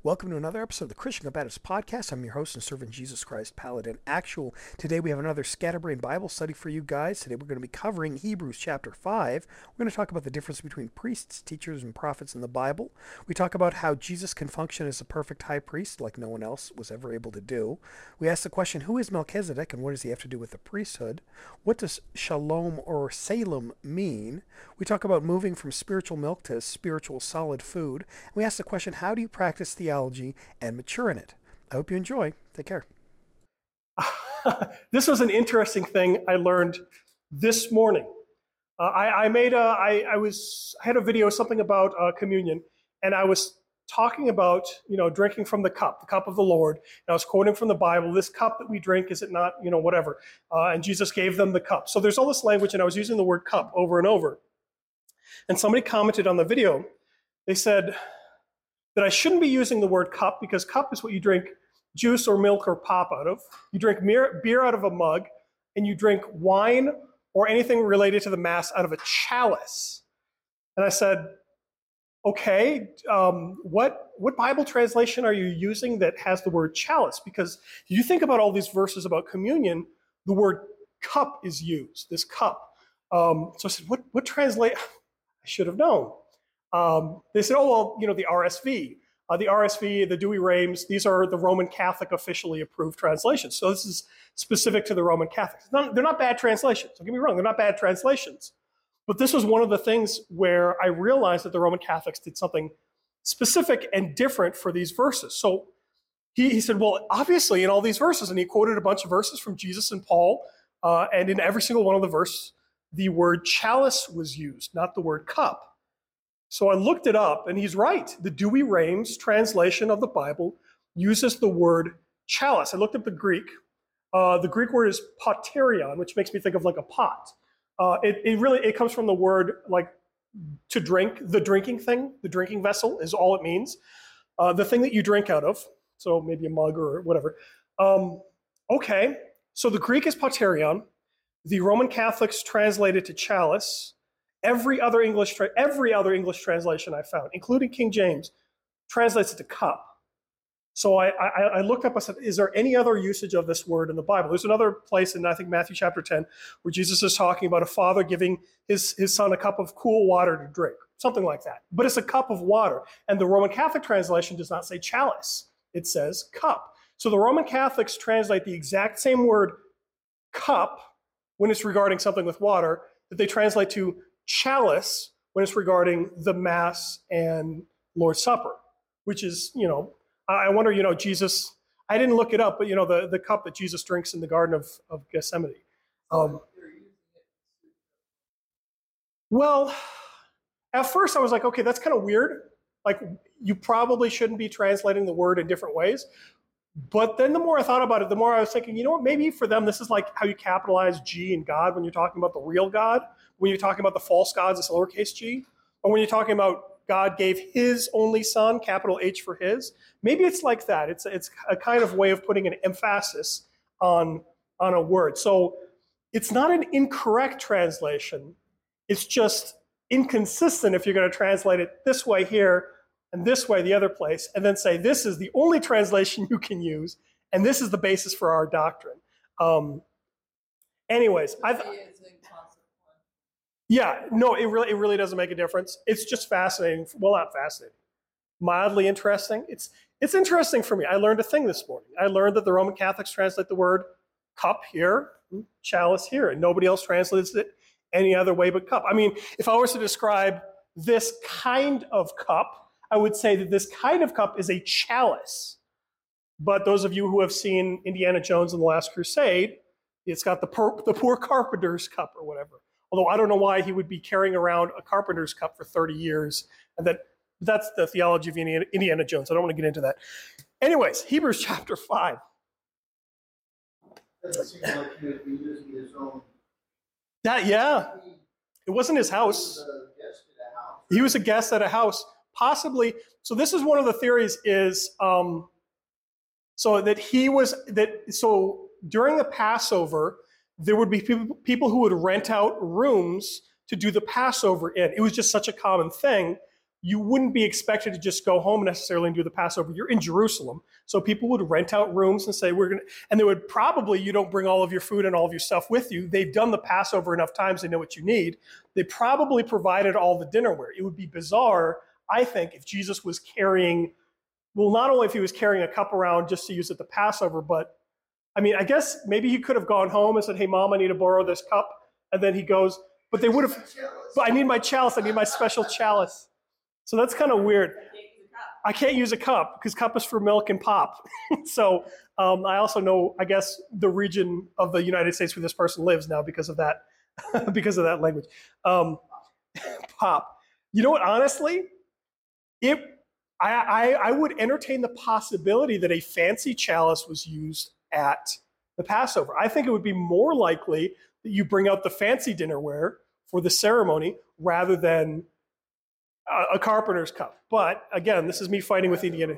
Welcome to another episode of the Christian Baptist Podcast. I'm your host and servant, Jesus Christ Paladin Actual. Today we have another Scatterbrain Bible study for you guys. Today we're going to be covering Hebrews chapter 5. We're going to talk about the difference between priests, teachers, and prophets in the Bible. We talk about how Jesus can function as a perfect high priest like no one else was ever able to do. We ask the question, who is Melchizedek and what does he have to do with the priesthood? What does shalom or Salem mean? We talk about moving from spiritual milk to spiritual solid food. We ask the question, how do you practice theology and mature in it? I hope you enjoy. Take care. This was an interesting thing I learned this morning. I had a video, something about communion, and I was talking about, drinking from the cup of the Lord. And I was quoting from the Bible, this cup that we drink, is it not, whatever. And Jesus gave them the cup. So there's all this language, and I was using the word cup over and over. And somebody commented on the video. They said that I shouldn't be using the word cup because cup is what you drink juice or milk or pop out of. You drink beer out of a mug, and you drink wine or anything related to the Mass out of a chalice. And I said, okay, what Bible translation are you using that has the word chalice? Because if you think about all these verses about communion, the word cup is used, this cup. So I said, what translate? I should have known. They said, the RSV. The RSV, the Douay-Rheims, these are the Roman Catholic officially approved translations. So this is specific to the Roman Catholics. They're not bad translations. Don't get me wrong, they're not bad translations. But this was one of the things where I realized that the Roman Catholics did something specific and different for these verses. So he said, well, obviously in all these verses, and he quoted a bunch of verses from Jesus and Paul, and in every single one of the verses, the word chalice was used, not the word cup. So I looked it up, and he's right. The Douay-Rheims translation of the Bible uses the word chalice. I looked up the Greek. The Greek word is poterion, which makes me think of like a pot. It comes from the word like to drink, the drinking thing, the drinking vessel is all it means. The thing that you drink out of, so maybe a mug or whatever. Okay, so the Greek is poterion. The Roman Catholics translate it to chalice. Every other English translation I found, including King James, translates it to cup. So I looked up, I said, is there any other usage of this word in the Bible? There's another place in, I think, Matthew chapter 10, where Jesus is talking about a father giving his son a cup of cool water to drink, something like that. But it's a cup of water. And the Roman Catholic translation does not say chalice. It says cup. So the Roman Catholics translate the exact same word cup when it's regarding something with water that they translate to chalice when it's regarding the Mass and Lord's Supper, which is, I wonder, Jesus, I didn't look it up, but, the cup that Jesus drinks in the Garden of Gethsemane. Well, at first I was like, okay, that's kind of weird. Like, you probably shouldn't be translating the word in different ways. But then the more I thought about it, the more I was thinking, maybe for them, this is like how you capitalize G in God when you're talking about the real God. When you're talking about the false gods, it's lowercase g. Or when you're talking about God gave his only son, capital H for his. Maybe it's like that. It's a kind of way of putting an emphasis on a word. So it's not an incorrect translation. It's just inconsistent if you're going to translate it this way here and this way the other place, and then say this is the only translation you can use, and this is the basis for our doctrine. Anyways, it really doesn't make a difference. It's just fascinating. Well, not fascinating, mildly interesting. It's interesting for me. I learned a thing this morning. I learned that the Roman Catholics translate the word cup here, chalice here, and nobody else translates it any other way but cup. I mean, if I was to describe this kind of cup, I would say that this kind of cup is a chalice. But those of you who have seen Indiana Jones and the Last Crusade, it's got the poor carpenter's cup or whatever. Although I don't know why he would be carrying around a carpenter's cup for 30 years. And that's the theology of Indiana Jones. I don't want to get into that. Anyways, Hebrews chapter 5. It seems like he would be using his own. It wasn't his house. He was a guest at a house. Possibly. So this is one of the theories is so during the Passover, there would be people who would rent out rooms to do the Passover in. It was just such a common thing you wouldn't be expected to just go home necessarily and do the Passover. You're in Jerusalem. So people would rent out rooms and say, and they would probably, you don't bring all of your food and all of your stuff with you. They've done the Passover enough times, they know what you need. They probably provided all the dinnerware. It would be bizarre, I think, if Jesus was carrying, well, not only if he was carrying a cup around just to use at the Passover, but I mean, I guess maybe he could have gone home and said, hey, Mom, I need to borrow this cup. And then he goes, but they would have, but I need my chalice. I need my special chalice. So that's kind of weird. I can't use a cup because cup is for milk and pop. So I also know, I guess, the region of the United States where this person lives now because of that, because of that language. Pop. You know what? Honestly, I would entertain the possibility that a fancy chalice was used at the Passover. I think it would be more likely that you bring out the fancy dinnerware for the ceremony rather than a carpenter's cup. But again, this is me fighting with Indiana.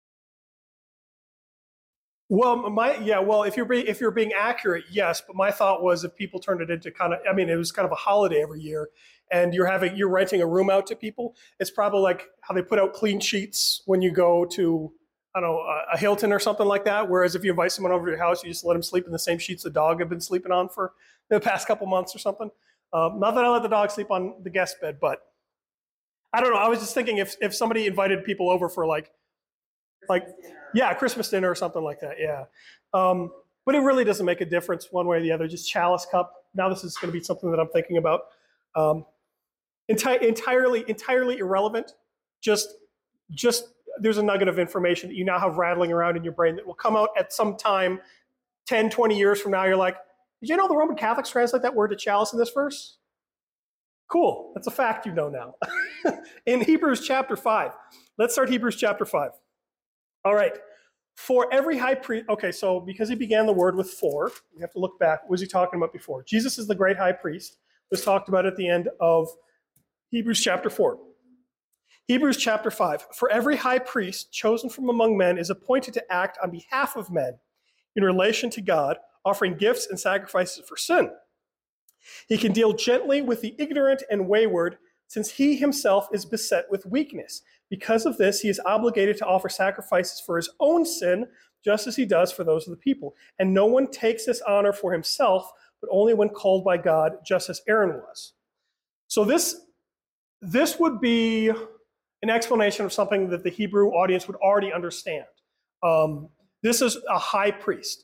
Well, if you're being accurate, yes. But my thought was if people turned it into it was kind of a holiday every year, and you're renting a room out to people. It's probably like how they put out clean sheets when you go to, I don't know, a Hilton or something like that. Whereas if you invite someone over to your house, you just let them sleep in the same sheets the dog had been sleeping on for the past couple months or something. Not that I let the dog sleep on the guest bed, but I don't know. I was just thinking if somebody invited people over for Christmas dinner or something like that. Yeah. But it really doesn't make a difference one way or the other. Just chalice cup. Now this is going to be something that I'm thinking about. Entirely irrelevant. Just there's a nugget of information that you now have rattling around in your brain that will come out at some time 10, 20 years from now. You're like, did you know the Roman Catholics translate that word to chalice in this verse? Cool. That's a fact you know now. In Hebrews chapter 5. Let's start Hebrews chapter 5. All right. For every high priest, okay, so because he began the word with for, we have to look back. What was he talking about before? Jesus is the great high priest. It was talked about at the end of Hebrews chapter 4. Hebrews chapter 5. For every high priest chosen from among men is appointed to act on behalf of men in relation to God, offering gifts and sacrifices for sin. He can deal gently with the ignorant and wayward, since he himself is beset with weakness. Because of this, he is obligated to offer sacrifices for his own sin, just as he does for those of the people. And no one takes this honor for himself, but only when called by God, just as Aaron was. So this would be an explanation of something that the Hebrew audience would already understand. This is a high priest.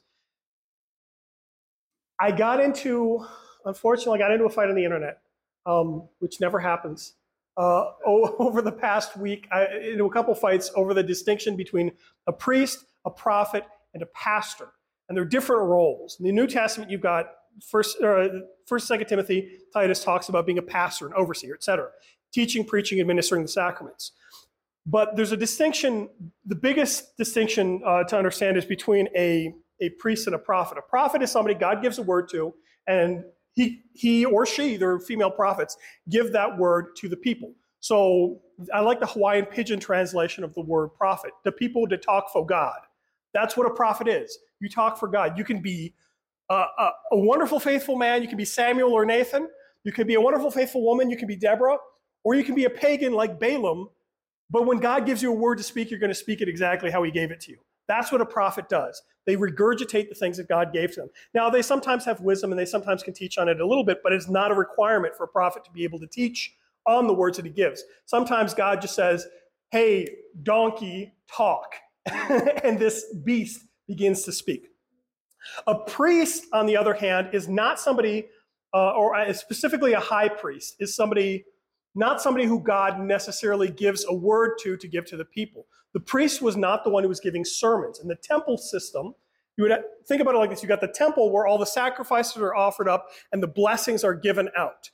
Unfortunately, I got into a fight on the internet, which never happens. Over the past week, into a couple fights over the distinction between a priest, a prophet, and a pastor. And they're different roles. In the New Testament, you've got First, 2 Timothy, Titus talks about being a pastor, an overseer, etc. Teaching, preaching, administering the sacraments. But there's a distinction, the biggest distinction to understand is between a priest and a prophet. A prophet is somebody God gives a word to, and he or she, they're female prophets, give that word to the people. So I like the Hawaiian pidgin translation of the word prophet, the people that talk for God. That's what a prophet is. You talk for God. You can be a wonderful, faithful man. You can be Samuel or Nathan. You can be a wonderful, faithful woman. You can be Deborah. Or you can be a pagan like Balaam. But when God gives you a word to speak, you're going to speak it exactly how he gave it to you. That's what a prophet does. They regurgitate the things that God gave to them. Now, they sometimes have wisdom and they sometimes can teach on it a little bit, but it's not a requirement for a prophet to be able to teach on the words that he gives. Sometimes God just says, hey, donkey, talk. And this beast begins to speak. A priest, on the other hand, is not somebody, or specifically a high priest, is not somebody who God necessarily gives a word to give to the people. The priest was not the one who was giving sermons. In the temple system, you would think about it like this. You got the temple where all the sacrifices are offered up and the blessings are given out,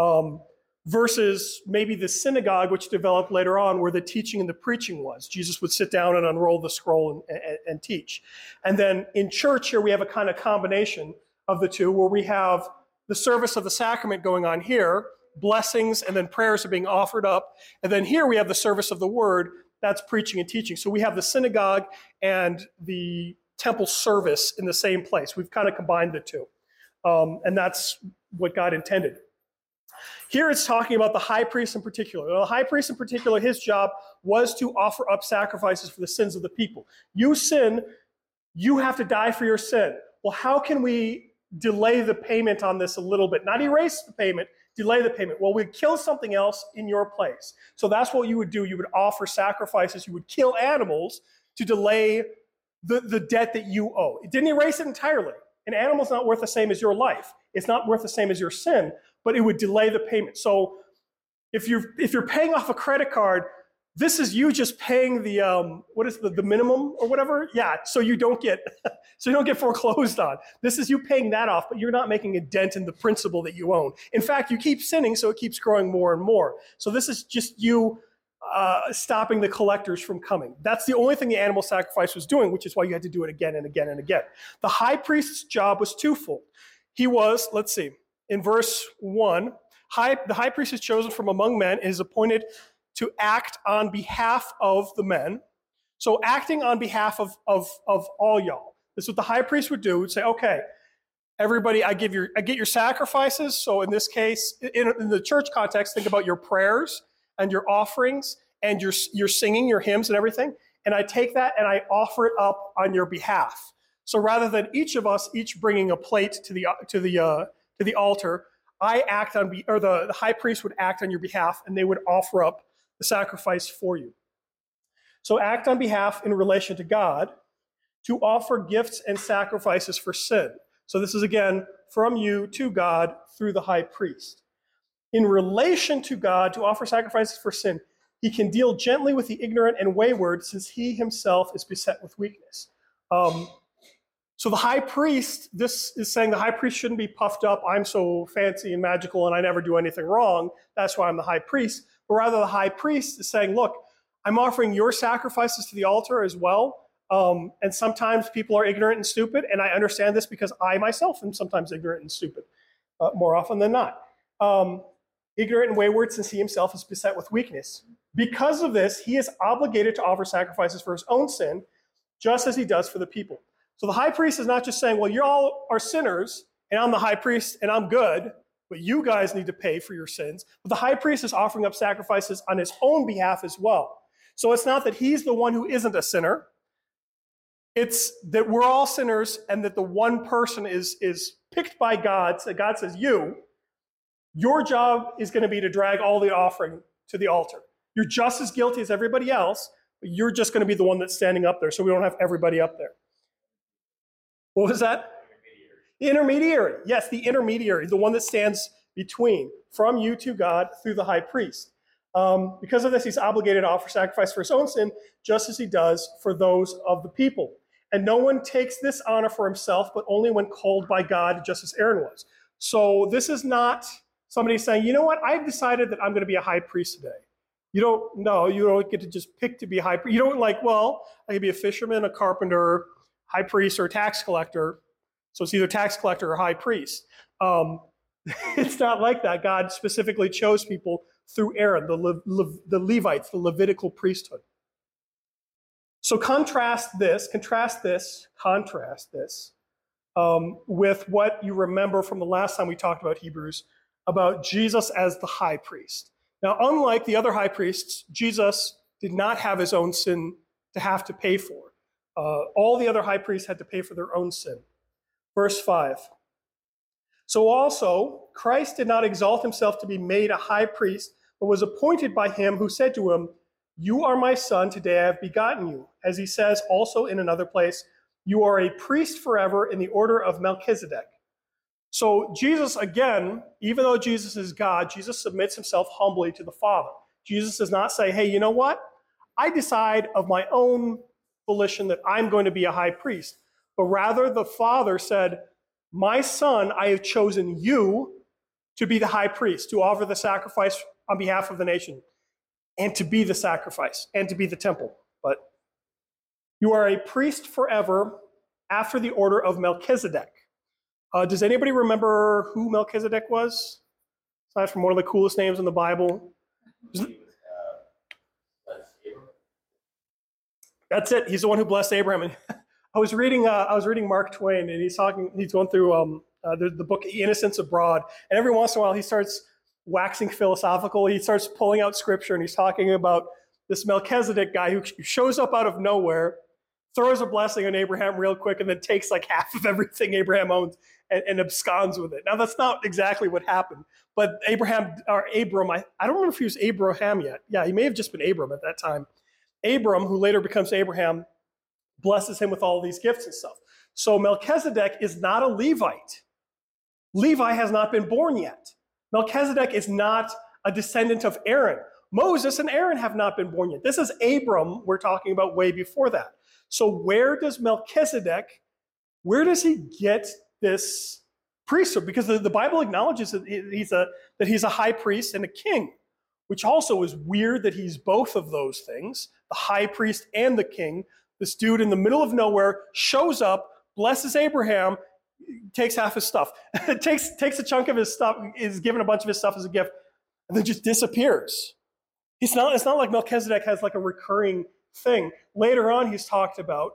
versus maybe the synagogue, which developed later on, where the teaching and the preaching was. Jesus would sit down and unroll the scroll and teach. And then in church here, we have a kind of combination of the two, where we have the service of the sacrament going on here, blessings, and then prayers are being offered up. And then here we have the service of the word, that's preaching and teaching. So we have the synagogue and the temple service in the same place. We've kind of combined the two. And that's what God intended. Here it's talking about the high priest in particular. The high priest in particular, his job was to offer up sacrifices for the sins of the people. You sin, you have to die for your sin. Well, how can we delay the payment on this a little bit? Not erase the payment, delay the payment. Well, we'd kill something else in your place. So that's what you would do. You would offer sacrifices. You would kill animals to delay the debt that you owe. It didn't erase it entirely. An animal's not worth the same as your life. It's not worth the same as your sin, but it would delay the payment. So if you're paying off a credit card, this is you just paying the what is the minimum or whatever? Yeah, so you don't get foreclosed on. This is you paying that off, but you're not making a dent in the principal that you own. In fact, you keep sinning, so it keeps growing more and more. So this is just you stopping the collectors from coming. That's the only thing the animal sacrifice was doing, which is why you had to do it again and again and again. The high priest's job was twofold. He was, let's see, in verse 1, the high priest is chosen from among men and is appointed to act on behalf of the men. So acting on behalf of all y'all. This is what the high priest would do. He would say, okay, everybody, I get your sacrifices. So in this case, in the church context, think about your prayers and your offerings and your singing, your hymns and everything. And I take that and I offer it up on your behalf. So rather than each of us bringing a plate to the altar, the high priest would act on your behalf, and they would offer up the sacrifice for you. So act on behalf in relation to God to offer gifts and sacrifices for sin. So this is again from you to God through the high priest. In relation to God to offer sacrifices for sin, he can deal gently with the ignorant and wayward, since he himself is beset with weakness. So the high priest, this is saying the high priest shouldn't be puffed up. I'm so fancy and magical and I never do anything wrong. That's why I'm the high priest. But rather the high priest is saying, look, I'm offering your sacrifices to the altar as well. And sometimes people are ignorant and stupid. And I understand this because I myself am sometimes ignorant and stupid, more often than not. Ignorant and wayward, since he himself is beset with weakness. Because of this, he is obligated to offer sacrifices for his own sin, just as he does for the people. So the high priest is not just saying, well, you all are sinners, and I'm the high priest, and I'm good, but you guys need to pay for your sins. But the high priest is offering up sacrifices on his own behalf as well. So it's not that he's the one who isn't a sinner. It's that we're all sinners, and that the one person is picked by God. So God says, your job is going to be to drag all the offering to the altar. You're just as guilty as everybody else, but you're just going to be the one that's standing up there, so we don't have everybody up there. What was that? The intermediary. Yes, the intermediary, the one that stands between, from you to God through the high priest. Because of this, he's obligated to offer sacrifice for his own sin, just as he does for those of the people. And no one takes this honor for himself, but only when called by God, just as Aaron was. So this is not somebody saying, you know what, I've decided that I'm going to be a high priest today. You don't get to just pick to be a high priest. You don't like, well, I could be a fisherman, a carpenter, high priest, or a tax collector. So it's either tax collector or high priest. It's not like that. God specifically chose people through Aaron, the Levites, the Levitical priesthood. So contrast this with what you remember from the last time we talked about Hebrews, about Jesus as the high priest. Now, unlike the other high priests, Jesus did not have his own sin to have to pay for. All the other high priests had to pay for their own sin. Verse 5. So also, Christ did not exalt himself to be made a high priest, but was appointed by him who said to him, you are my son, today I have begotten you. As he says also in another place, you are a priest forever in the order of Melchizedek. So Jesus, again, even though Jesus is God, Jesus submits himself humbly to the Father. Jesus does not say, hey, you know what? I decide of my own volition that I'm going to be a high priest. But rather the Father said, my son, I have chosen you to be the high priest, to offer the sacrifice on behalf of the nation, and to be the sacrifice, and to be the temple. But you are a priest forever after the order of Melchizedek. Does anybody remember who Melchizedek was? Aside from one of the coolest names in the Bible. That's it. He's the one who blessed Abraham. And I was reading Mark Twain, and he's going through the book Innocents Abroad, and every once in a while he starts waxing philosophical. He starts pulling out scripture, and he's talking about this Melchizedek guy who shows up out of nowhere, throws a blessing on Abraham real quick, and then takes like half of everything Abraham owns and absconds with it. Now, that's not exactly what happened, but Abram, I don't remember if he was Abraham yet. Yeah, he may have just been Abram at that time. Abram, who later becomes Abraham, blesses him with all these gifts and stuff. So Melchizedek is not a Levite. Levi has not been born yet. Melchizedek is not a descendant of Aaron. Moses and Aaron have not been born yet. This is Abram we're talking about way before that. So where does Melchizedek, where does he get this priesthood? Because the Bible acknowledges that he's a high priest and a king, which also is weird that he's both of those things, the high priest and the king. This dude in the middle of nowhere shows up, blesses Abraham, takes half his stuff, takes a chunk of his stuff, is given a bunch of his stuff as a gift, and then just disappears. It's not like Melchizedek has like a recurring thing. Later on, he's talked about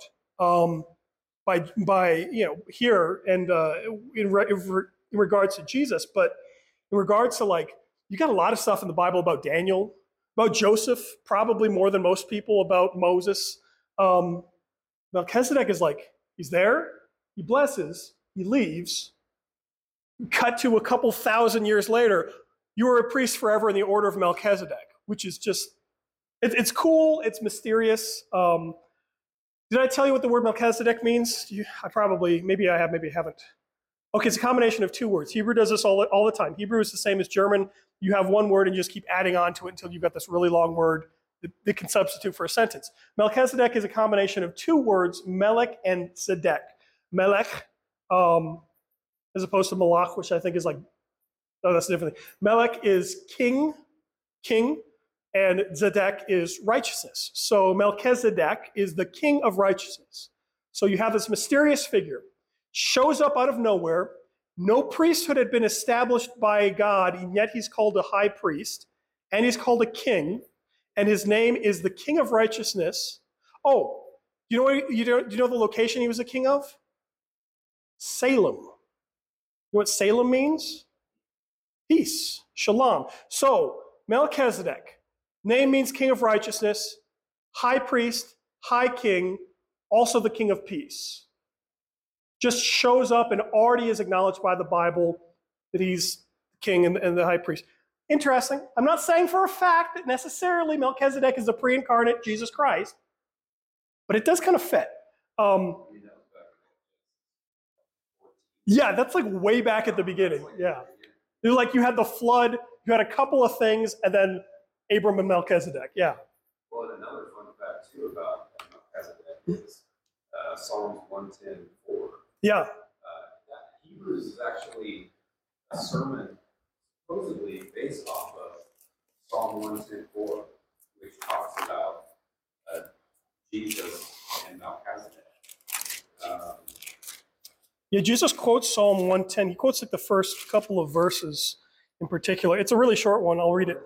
by here and in regards to Jesus, but in regards to like, you got a lot of stuff in the Bible about Daniel, about Joseph, probably more than most people, about Moses. Melchizedek is like, he's there, he blesses, he leaves. Cut to a couple thousand years later, you are a priest forever in the order of Melchizedek, which is just, it's cool, it's mysterious. Did I tell you what the word Melchizedek means? Maybe I have, maybe I haven't. Okay, it's a combination of two words. Hebrew does this all the time. Hebrew is the same as German. You have one word and you just keep adding on to it until you've got this really long word that can substitute for a sentence. Melchizedek is a combination of two words, melech and zedek. Melech, as opposed to malach, which I think is like, oh, that's a different thing. Melech is king, and zedek is righteousness. So Melchizedek is the king of righteousness. So you have this mysterious figure, shows up out of nowhere. No priesthood had been established by God, and yet he's called a high priest, and he's called a king, and his name is the King of Righteousness. Oh, do you know the location he was a king of? Salem. You know what Salem means? Peace, shalom. So Melchizedek, name means King of Righteousness, high priest, high king, also the King of Peace. Just shows up and already is acknowledged by the Bible that he's king and the high priest. Interesting. I'm not saying for a fact that necessarily Melchizedek is the pre-incarnate Jesus Christ, but it does kind of fit. Yeah, that's like way back at the beginning. Yeah. It was like you had the flood, you had a couple of things, and then Abram and Melchizedek. Yeah. Well, and another fun fact, too, about Melchizedek is Psalms 110:4. Yeah. Hebrews is actually a sermon supposedly based off of Psalm 110:4, which talks about Jesus and Melchizedek. Yeah, Jesus quotes Psalm 110. He quotes like the first couple of verses in particular. It's a really short one. I'll read it.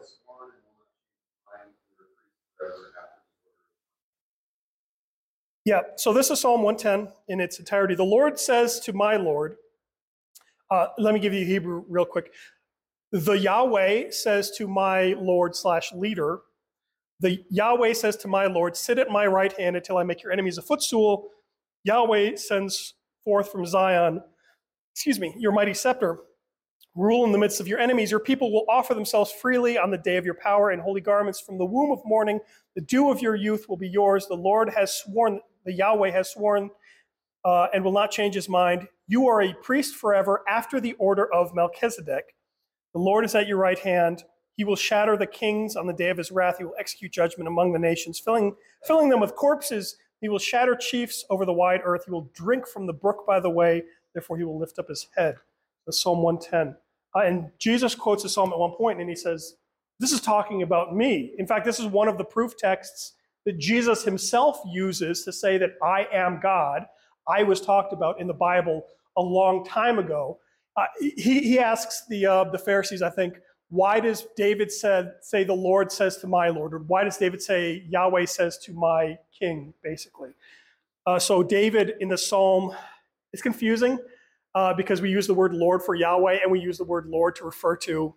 Yeah, so this is Psalm 110 in its entirety. The Lord says to my Lord, let me give you Hebrew real quick. The Yahweh says to my Lord / leader, the Yahweh says to my Lord, sit at my right hand until I make your enemies a footstool. Yahweh sends forth from Zion, your mighty scepter. Rule in the midst of your enemies. Your people will offer themselves freely on the day of your power in holy garments. From the womb of morning, the dew of your youth will be yours. The Lord has sworn, the Yahweh has sworn, and will not change his mind. You are a priest forever after the order of Melchizedek. The Lord is at your right hand. He will shatter the kings on the day of his wrath. He will execute judgment among the nations, filling them with corpses. He will shatter chiefs over the wide earth. He will drink from the brook by the way. Therefore, he will lift up his head. That's Psalm 110. And Jesus quotes the psalm at one point, and he says, this is talking about me. In fact, this is one of the proof texts that Jesus himself uses to say that I am God. I was talked about in the Bible a long time ago. He asks the Pharisees, I think, why does David say the Lord says to my Lord? Or why does David say Yahweh says to my king, basically? So David in the psalm, it's confusing because we use the word Lord for Yahweh and we use the word Lord to refer to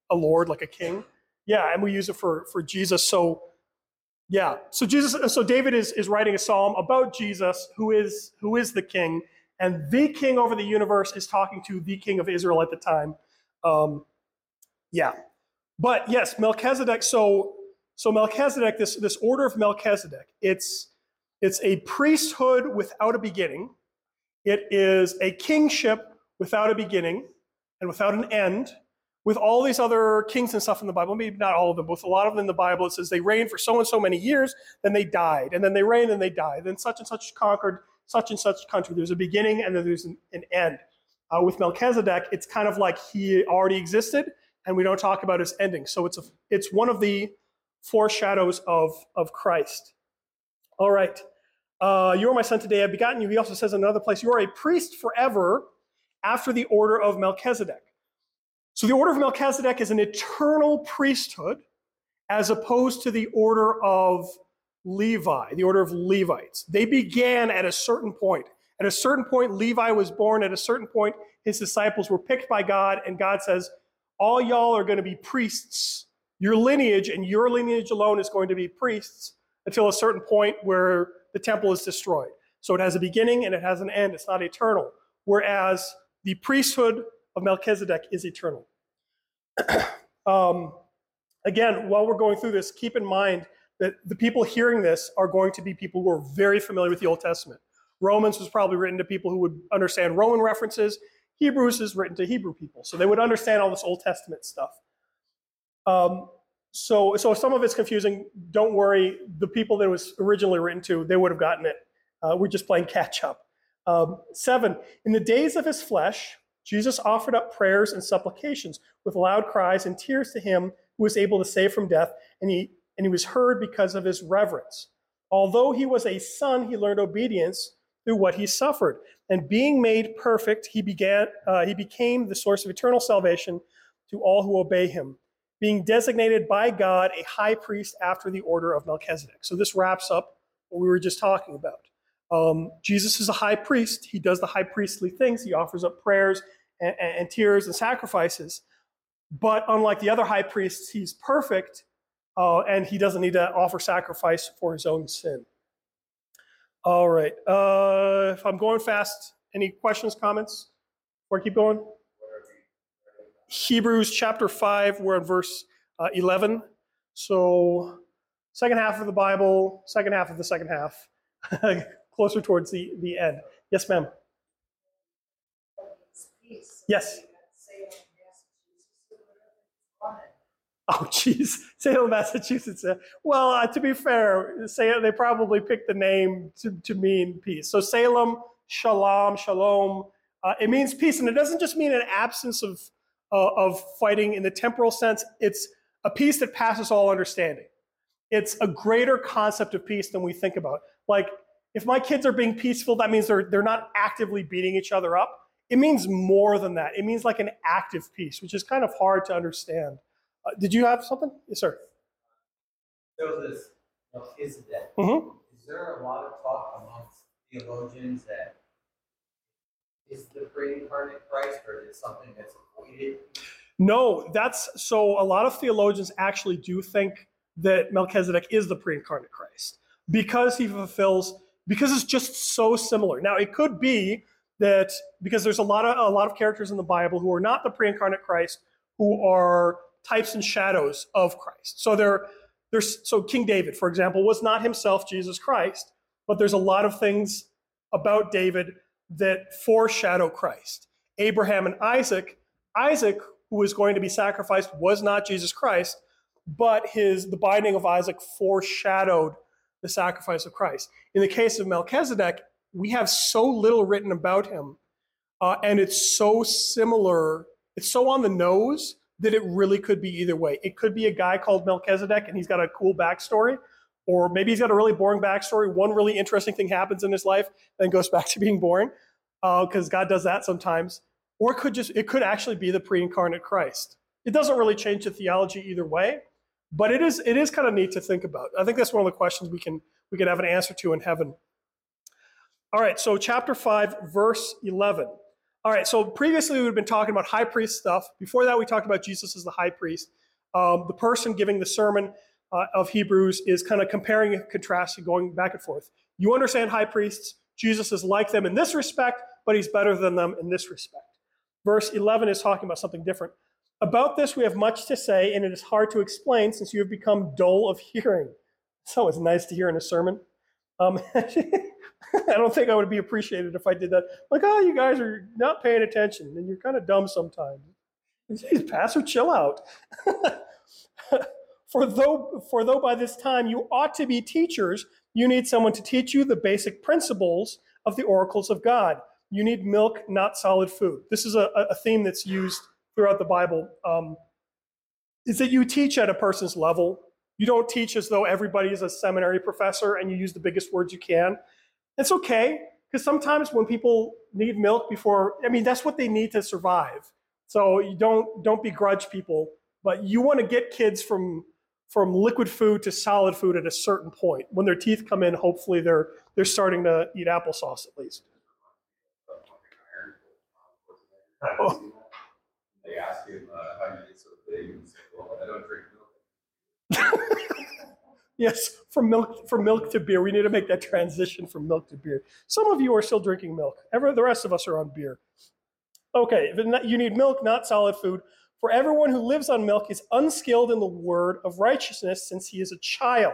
a lord, like a king. Yeah, and we use it for Jesus. So yeah, so David is writing a psalm about Jesus, who is the king, and the king over the universe is talking to the king of Israel at the time. Yeah, but yes, Melchizedek. So Melchizedek, this order of Melchizedek, it's a priesthood without a beginning. It is a kingship without a beginning and without an end. With all these other kings and stuff in the Bible, maybe not all of them, but with a lot of them in the Bible, it says they reigned for so and so many years, then they died, and then they reigned and they died. Then such and such conquered such and such country. There's a beginning and then there's an end. With Melchizedek, it's kind of like he already existed, and we don't talk about his ending. So it's one of the foreshadows of Christ. All right. You are my son today, I've begotten you. He also says in another place, you are a priest forever after the order of Melchizedek. So the order of Melchizedek is an eternal priesthood as opposed to the order of Levi, the order of Levites. They began at a certain point. At a certain point, Levi was born. At a certain point, his disciples were picked by God, and God says, all y'all are going to be priests. Your lineage and your lineage alone is going to be priests until a certain point where the temple is destroyed. So it has a beginning and it has an end. It's not eternal. Whereas the priesthood of Melchizedek is eternal. Again, while we're going through this, keep in mind that the people hearing this are going to be people who are very familiar with the Old Testament. Romans was probably written to people who would understand Roman references. Hebrews is written to Hebrew people, so they would understand all this Old Testament stuff. So if some of it's confusing, don't worry. The people that it was originally written to, they would have gotten it. We're just playing catch up. 7, in the days of his flesh, Jesus offered up prayers and supplications with loud cries and tears to him who was able to save from death, and he was heard because of his reverence. Although he was a son, he learned obedience through what he suffered. And being made perfect, he became the source of eternal salvation to all who obey him, being designated by God a high priest after the order of Melchizedek. So this wraps up what we were just talking about. Jesus is a high priest. He does the high priestly things. He offers up prayers and tears and sacrifices. But unlike the other high priests, he's perfect, and he doesn't need to offer sacrifice for his own sin. All right. If I'm going fast, any questions, comments? Before I keep going? Hebrews chapter 5, we're in verse 11. So second half of the Bible, second half of the second half. Closer towards the end. Yes, ma'am. Yes. Oh, geez. Salem, Massachusetts. Well, to be fair, they probably picked the name to mean peace. So Salem, shalom. It means peace, and it doesn't just mean an absence of fighting in the temporal sense. It's a peace that passes all understanding. It's a greater concept of peace than we think about. Like, if my kids are being peaceful, that means they're not actively beating each other up. It means more than that. It means like an active peace, which is kind of hard to understand. Did you have something? Yes, sir. So this Melchizedek, Mm-hmm. is there a lot of talk amongst theologians that is the pre-incarnate Christ, or is it something that's avoided? No, so a lot of theologians actually do think that Melchizedek is the pre-incarnate Christ because because it's just so similar. Now, it could be that because there's a lot of characters in the Bible who are not the pre-incarnate Christ, who are types and shadows of Christ. So King David, for example, was not himself Jesus Christ, but there's a lot of things about David that foreshadow Christ. Abraham and Isaac, who was going to be sacrificed, was not Jesus Christ, but the binding of Isaac foreshadowed the sacrifice of Christ. In the case of Melchizedek, we have so little written about him, and it's so similar, it's so on the nose that it really could be either way. It could be a guy called Melchizedek, and he's got a cool backstory, or maybe he's got a really boring backstory. One really interesting thing happens in his life, then goes back to being boring, because God does that sometimes. Or it could actually be the pre-incarnate Christ. It doesn't really change the theology either way, but it is kind of neat to think about. I think that's one of the questions we can have an answer to in heaven. All right, so chapter 5, verse 11. All right, so previously we've been talking about high priest stuff. Before that, we talked about Jesus as the high priest. The person giving the sermon of Hebrews is kind of comparing and contrasting, going back and forth. You understand high priests. Jesus is like them in this respect, but he's better than them in this respect. Verse 11 is talking about something different. About this we have much to say, and it is hard to explain since you have become dull of hearing. So it's nice to hear in a sermon. I don't think I would be appreciated if I did that. Like, oh, you guys are not paying attention, and you're kind of dumb sometimes. Pastor, chill out. For though by this time you ought to be teachers, you need someone to teach you the basic principles of the oracles of God. You need milk, not solid food. This is a theme that's used throughout the Bible, is that you teach at a person's level. You don't teach as though everybody is a seminary professor and you use the biggest words you can. It's okay, because sometimes when people need milk that's what they need to survive. So you don't begrudge people, but you want to get kids from liquid food to solid food at a certain point. When their teeth come in, hopefully they're starting to eat applesauce at least. Oh. They ask him how you get so big, and he said, "Well, I don't drink milk." Yes, from milk to beer. We need to make that transition from milk to beer. Some of you are still drinking milk. The rest of us are on beer. Okay, you need milk, not solid food. For everyone who lives on milk is unskilled in the word of righteousness since he is a child.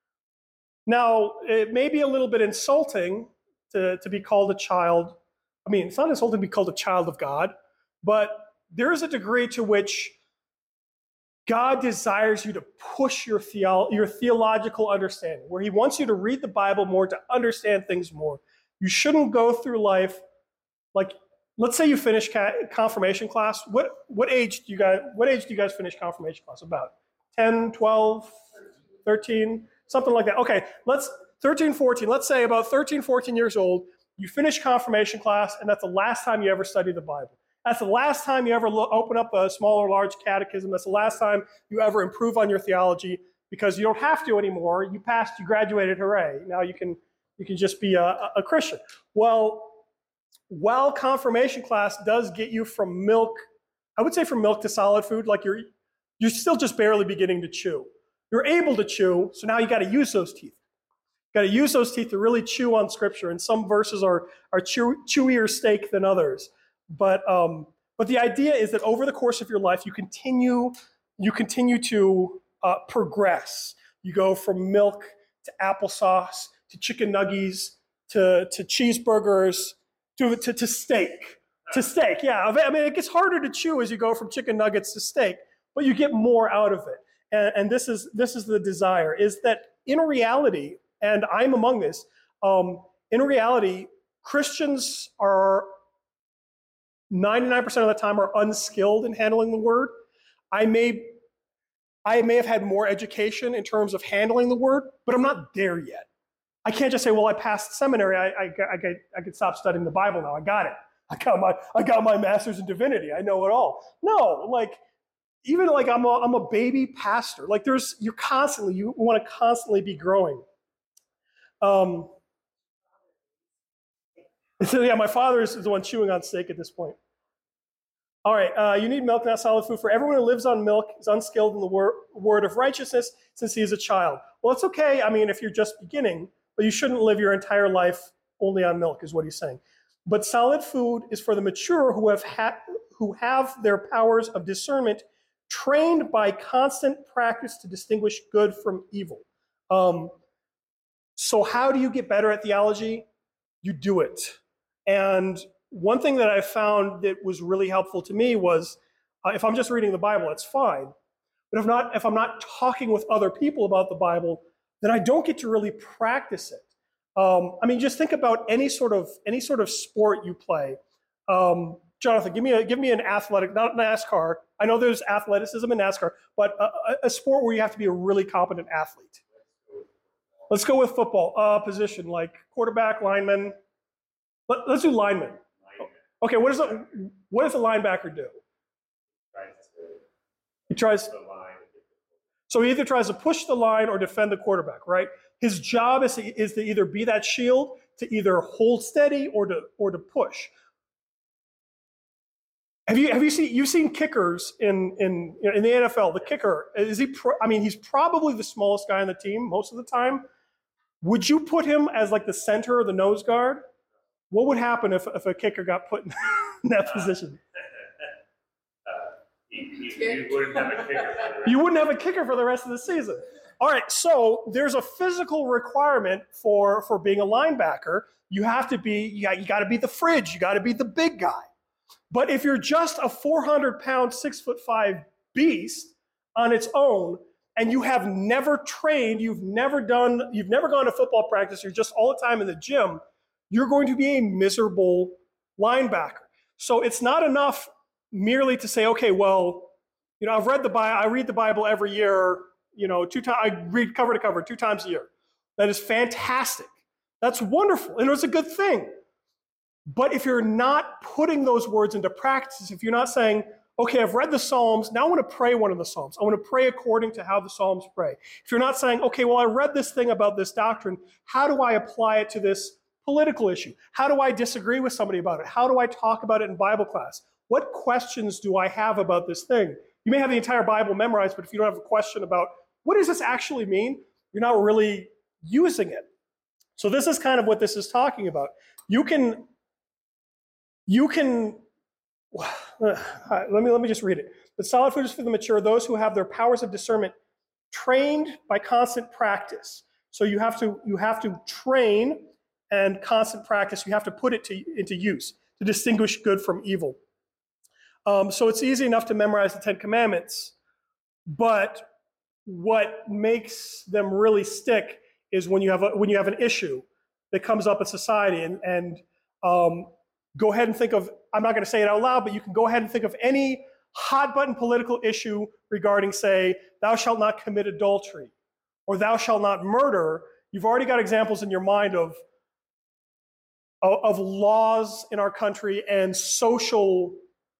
Now, it may be a little bit insulting to be called a child. I mean, it's not insulting to be called a child of God, but there is a degree to which God desires you to push your theological understanding, where he wants you to read the Bible more, to understand things more. You shouldn't go through life like, let's say you finish confirmation class. What age do you guys finish confirmation class? About 10, 12, 13, something like that. Okay, 13, 14. Let's say about 13, 14 years old, you finish confirmation class, and that's the last time you ever study the Bible. That's the last time you ever open up a small or large catechism. That's the last time you ever improve on your theology, because you don't have to anymore. You passed, you graduated, hooray. Now you can just be a Christian. Well, while confirmation class does get you from milk, I would say from milk to solid food, like you're still just barely beginning to chew. You're able to chew, so now you got to use those teeth. You got to use those teeth to really chew on Scripture, and some verses are chewier steak than others. But the idea is that over the course of your life, you continue to progress. You go from milk to applesauce to chicken nuggets to cheeseburgers to steak. To steak, yeah. I mean, it gets harder to chew as you go from chicken nuggets to steak, but you get more out of it. And this is the desire, is that in reality, and I'm among this, in reality, Christians are 99% of the time are unskilled in handling the word. I may have had more education in terms of handling the word, but I'm not there yet. I can't just say, well, I passed seminary. I could stop studying the Bible now. I got it. I got my master's in divinity. I know it all. No, I'm a baby pastor. Like you want to constantly be growing. So yeah, my father is the one chewing on steak at this point. All right, you need milk, not solid food. For everyone who lives on milk is unskilled in the word of righteousness since he is a child. Well, it's okay, if you're just beginning, but you shouldn't live your entire life only on milk, is what he's saying. But solid food is for the mature who have their powers of discernment trained by constant practice to distinguish good from evil. So how do you get better at theology? You do it. And one thing that I found that was really helpful to me was, if I'm just reading the Bible, it's fine. But if I'm not talking with other people about the Bible, then I don't get to really practice it. Just think about any sort of sport you play. Jonathan, give me an athletic, not NASCAR. I know there's athleticism in NASCAR, but a sport where you have to be a really competent athlete. Let's go with football. Position like quarterback, lineman. Let's do lineman. Okay, what does a linebacker do? He tries. So he either tries to push the line or defend the quarterback, right? His job is to either be that shield, to either hold steady or to push. You've seen kickers in the NFL? The kicker, he's probably the smallest guy on the team most of the time. Would you put him as like the center or the nose guard? What would happen if a kicker got put in that position? You wouldn't have a kicker. You wouldn't have a kicker for the rest of the season. All right, so there's a physical requirement for being a linebacker. You got to be the fridge. You got to be the big guy. But if you're just a 400-pound, 6'5" beast on its own, and you have never trained, you've never gone to football practice, you're just all the time in the gym, you're going to be a miserable linebacker. So it's not enough merely to say, okay, well, I've read the Bible. I read the Bible every year. 2 times. I read cover to cover 2 times a year. That is fantastic. That's wonderful, and it's a good thing. But if you're not putting those words into practice, if you're not saying, okay, I've read the Psalms, now I want to pray one of the Psalms. I want to pray according to how the Psalms pray. If you're not saying, okay, well, I read this thing about this doctrine, how do I apply it to this political issue? How do I disagree with somebody about it? How do I talk about it in Bible class? What questions do I have about this thing? You may have the entire Bible memorized, but if you don't have a question about what does this actually mean, you're not really using it. So this is kind of what this is talking about. Let me just read it. The solid food is for the mature, those who have their powers of discernment trained by constant practice. So you have to train and constant practice. You have to put it into use to distinguish good from evil. So it's easy enough to memorize the 10 Commandments, but what makes them really stick is when you have an issue that comes up in society, and go ahead and think of, I'm not going to say it out loud, but you can go ahead and think of any hot button political issue regarding, say, thou shalt not commit adultery or thou shalt not murder. You've already got examples in your mind of laws in our country and social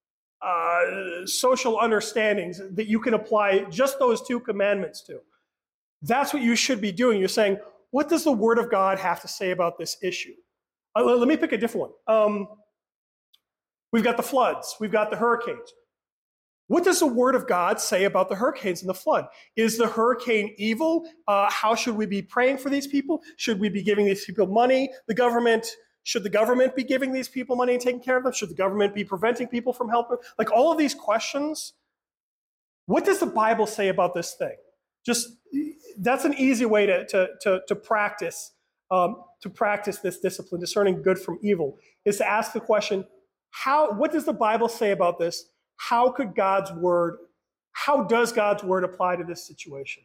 understandings that you can apply just those 2 commandments to. That's what you should be doing. You're saying, what does the Word of God have to say about this issue? Let me pick a different one. We've got the floods. We've got the hurricanes. What does the Word of God say about the hurricanes and the flood? Is the hurricane evil? How should we be praying for these people? Should we be giving these people money? Should the government be giving these people money and taking care of them? Should the government be preventing people from helping? Like all of these questions, what does the Bible say about this thing? That's an easy way to practice this discipline, discerning good from evil, is to ask the question, what does the Bible say about this? How does God's word apply to this situation?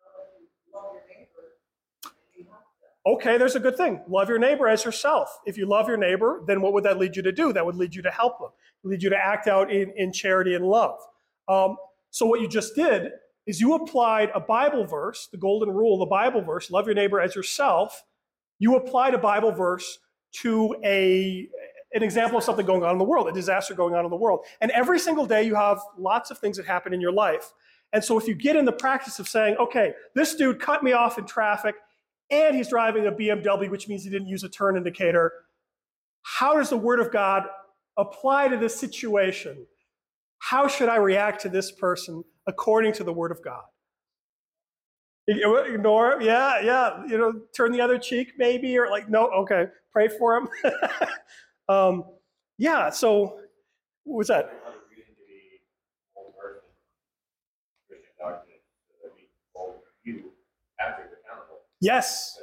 Okay, there's a good thing. Love your neighbor as yourself. If you love your neighbor, then what would that lead you to do? That would lead you to help them, lead you to act out in charity and love. So what you just did is you applied a Bible verse, the golden rule, the Bible verse, love your neighbor as yourself. You applied a Bible verse to an example of something going on in the world, a disaster going on in the world. And every single day you have lots of things that happen in your life. And so if you get in the practice of saying, okay, this dude cut me off in traffic and he's driving a BMW, which means he didn't use a turn indicator, how does the Word of God apply to this situation? How should I react to this person according to the Word of God? Ignore, yeah, turn the other cheek maybe, or like, no, okay, pray for him. So what was that? Yes.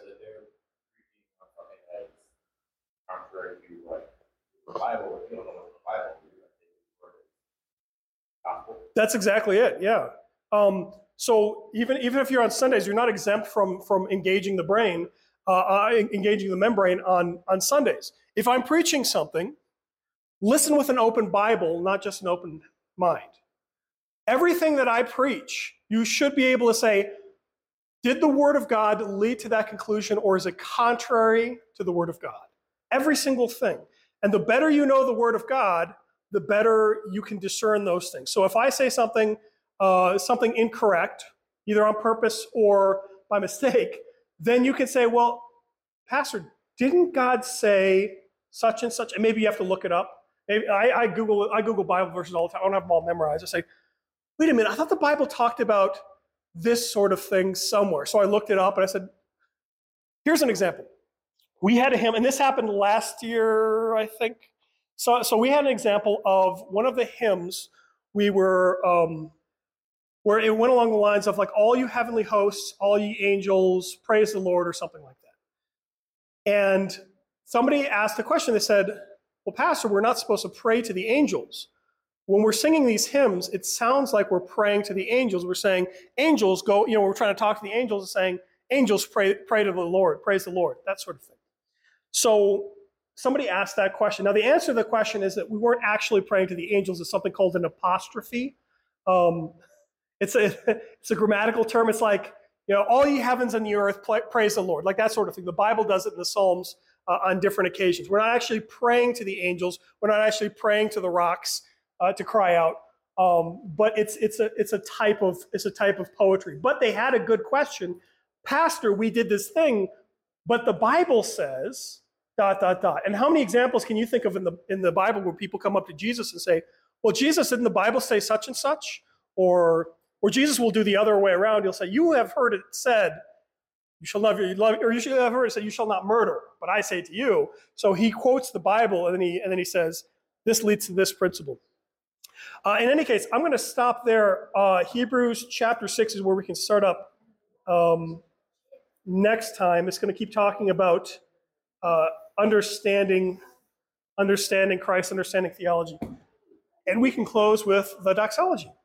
That's exactly it, yeah. So even if you're on Sundays, you're not exempt from engaging the brain, engaging the membrane on Sundays. If I'm preaching something, listen with an open Bible, not just an open mind. Everything that I preach, you should be able to say, did the Word of God lead to that conclusion, or is it contrary to the Word of God? Every single thing. And the better you know the Word of God, the better you can discern those things. So if I say something incorrect, either on purpose or by mistake, then you can say, well, Pastor, didn't God say such and such? And maybe you have to look it up. I Google Bible verses all the time. I don't have them all memorized. I say, wait a minute, I thought the Bible talked about this sort of thing somewhere. So I looked it up and I said, here's an example. We had a hymn, and this happened last year, I think. So we had an example of one of the hymns we were, where it went along the lines of like, all you heavenly hosts, all ye angels, praise the Lord, or something like that. And somebody asked a question. They said, well, Pastor, we're not supposed to pray to the angels. When we're singing these hymns, it sounds like we're praying to the angels. We're saying, angels go, we're trying to talk to the angels and saying, angels pray to the Lord, praise the Lord, that sort of thing. So somebody asked that question. Now, the answer to the question is that we weren't actually praying to the angels. It's something called an apostrophe. It's a grammatical term. It's like, all ye heavens and the earth, praise the Lord, like that sort of thing. The Bible does it in the Psalms on different occasions. We're not actually praying to the angels. We're not actually praying to the rocks to cry out. But it's a type of poetry. But they had a good question. Pastor, we did this thing, but the Bible says ... And how many examples can you think of in the Bible where people come up to Jesus and say, well, Jesus, didn't the Bible say such and such? Or Jesus will do the other way around. He'll say, you have heard it said, you shall love, or you should have heard it said, you shall not murder. But I say to you. So he quotes the Bible and then he says, this leads to this principle. In any case, I'm going to stop there. Hebrews chapter 6 is where we can start up next time. It's going to keep talking about understanding Christ, understanding theology. And we can close with the doxology.